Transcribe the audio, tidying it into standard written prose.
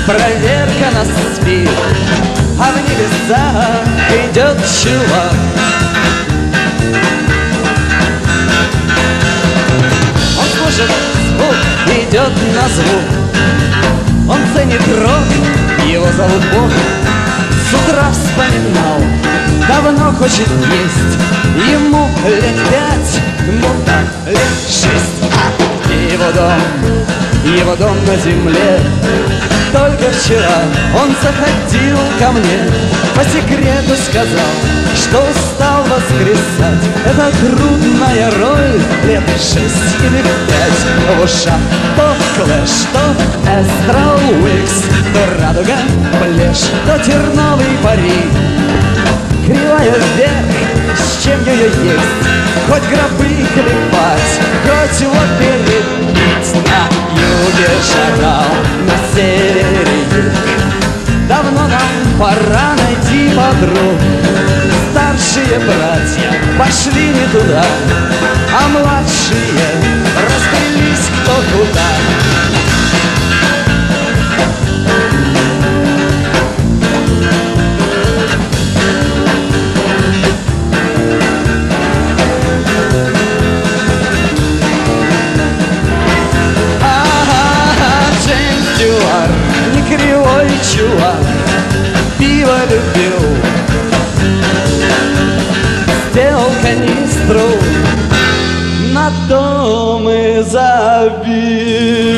проверка на спид, а в небесах идет чувак. Он слышит звук, идет на звук. Он ценит рок, его зовут Бог. С утра вспоминал, давно хочет есть. Ему лет 5, ну так, лет 6. Его дом на земле. Только вчера он заходил ко мне, по секрету сказал, что устал воскресать. Это трудная роль, лет 6 или 5. В ушах то Клэш, то Эстрал Уикс, то Радуга, Плеш, то терновый парик. Кривая вверх, с чем ее есть, хоть гробы клепать, хоть в опере пить. На юге шагал, на севере юг. Давно нам пора найти подруг. Старшие братья пошли не туда, а младшие разбрелись кто куда. Кривой чувак пиво любил, сделал канистру, на том и забил.